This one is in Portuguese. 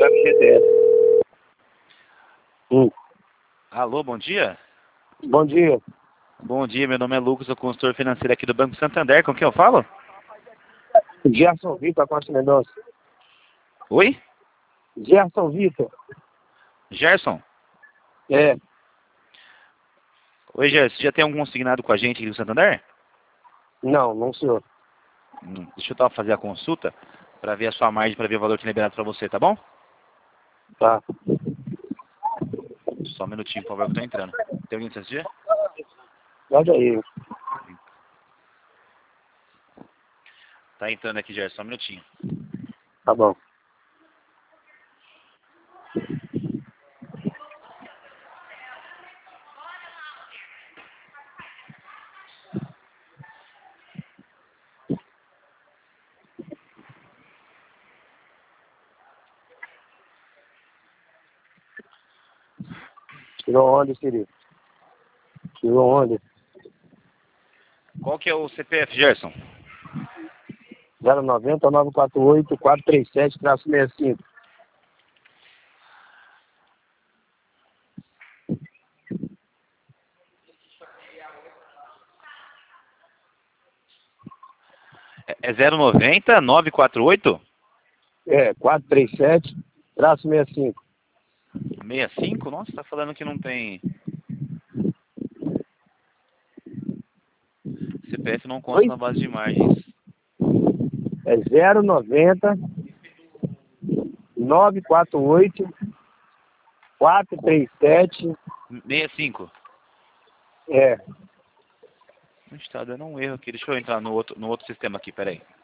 Alô, bom dia. Bom dia. Bom dia, meu nome é Lucas, sou consultor financeiro aqui do Banco Santander. Com quem eu falo? Gerson Vitor Costa Mendonça. Oi? Gerson Vitor. Gerson? É. Oi, Gerson, você já tem algum consignado com a gente aqui do Santander? Não, senhor. Deixa eu fazer a consulta para ver a sua margem, para ver o valor que é liberado para você, tá bom? Tá. Só um minutinho, por favor, que eu tô entrando. Tem alguém que assistir? Pode aí. Tá entrando aqui, Gerson, só um minutinho. Tá bom. Tirou onde, Siri? Tirou onde? Qual que é o CPF, Gerson? 090 948 437-65. É 090 948 É, 437-65. 65? Nossa, tá falando que não tem. CPF não consta Oi? na base de margens. É 090 948 437. 65. É. Está dando um erro aqui. Deixa eu entrar no outro sistema aqui, peraí.